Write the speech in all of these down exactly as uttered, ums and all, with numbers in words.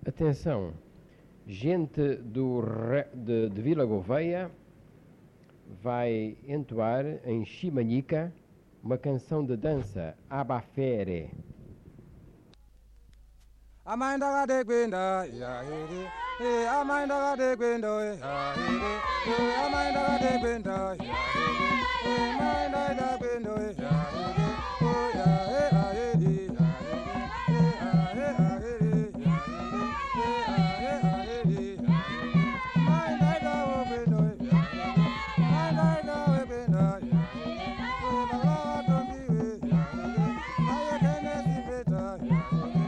Atenção, gente do, de, de Vila Gouveia vai entoar em Chimanica uma canção de dança, Abafere. Amanda de Gwenda, ya hede, eh, Amanda de Gwenda, ya hede, eh, Amanda de Gwenda, ya hede, eh, Amanda de Gwenda, ya hede, oh ya eh, ah, hede, ya hede, eh, ah, eh, ah, hede, ya hede, eh, ah, eh, ah, hede, ya hede, Amanda de Gwenda, ya hede, Amanda de Gwenda, ya hede, oh baba tombiwe, ya hede, aye kene sibeta, ya hede.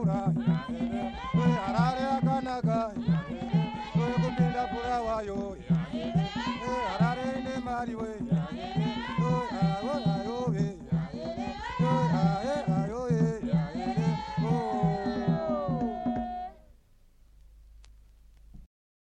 Yo